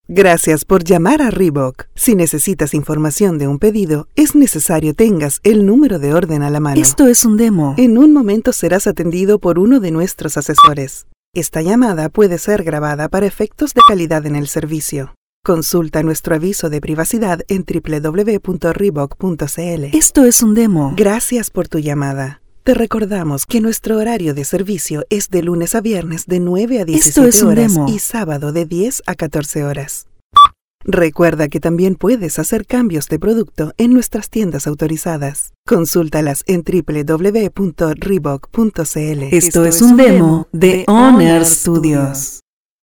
Gracias por llamar a Reebok. Si necesitas información de un pedido, es necesario tengas el número de orden a la mano. Esto es un demo. En un momento serás atendido por uno de nuestros asesores. Esta llamada puede ser grabada para efectos de calidad en el servicio. Consulta nuestro aviso de privacidad en www.reebok.cl. Esto es un demo. Gracias por tu llamada. Te recordamos que nuestro horario de servicio es de lunes a viernes de 9 a 17 horas y sábado de 10 a 14 horas. Recuerda que también puedes hacer cambios de producto en nuestras tiendas autorizadas. Consúltalas en www.reebok.cl. Esto es un demo de Honor Studios.